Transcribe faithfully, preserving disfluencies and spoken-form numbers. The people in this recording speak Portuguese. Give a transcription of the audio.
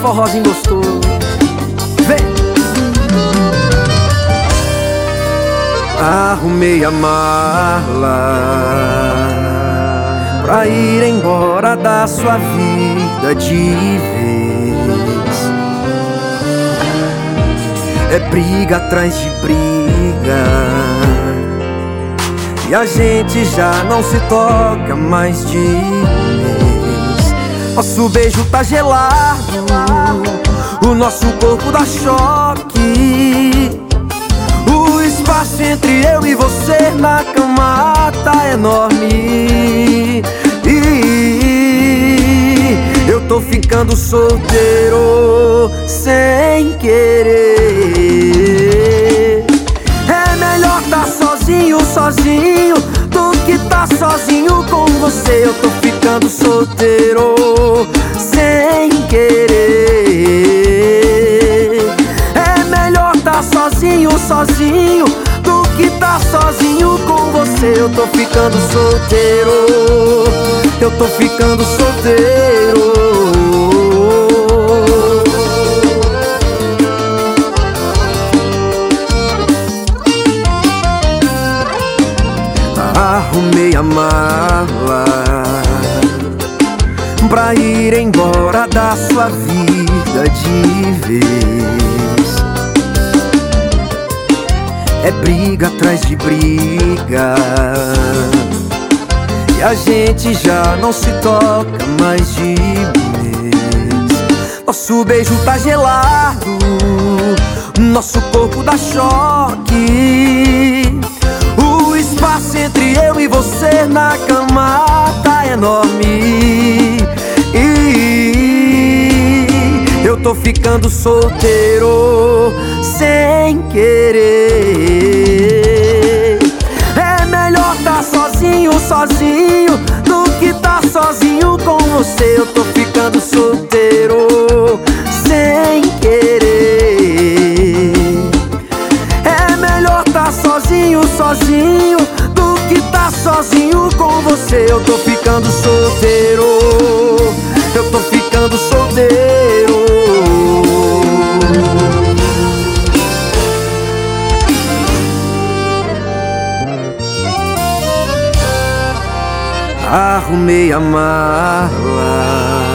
forrozinho gostoso. Vem! Arrumei a mala pra ir embora da sua vida de vez. É briga atrás de briga e a gente já não se toca mais de vez. Nosso beijo tá gelado, o nosso corpo dá choque. O espaço entre eu e você na cama tá enorme. E eu tô ficando solteiro sem querer. É melhor tá sozinho, sozinho, do que tá sozinho com você. Eu tô ficando solteiro sem querer. É melhor tá sozinho, sozinho, do que tá sozinho com você. Eu tô ficando solteiro, eu tô ficando solteiro. Arrumei a mala pra ir embora da sua vida de vez. É briga atrás de briga e a gente já não se toca mais de mês. Nosso beijo tá gelado, nosso corpo dá choque. O espaço entre eu e você na cama tá enorme. E eu tô ficando solteiro sem querer. É melhor tá sozinho, sozinho, do que tá sozinho com você. Eu tô ficando solteiro sem querer. É melhor tá sozinho, sozinho, do que tá sozinho com você. Eu tô ficando solteiro, eu tô ficando solteiro. Arrumei a mala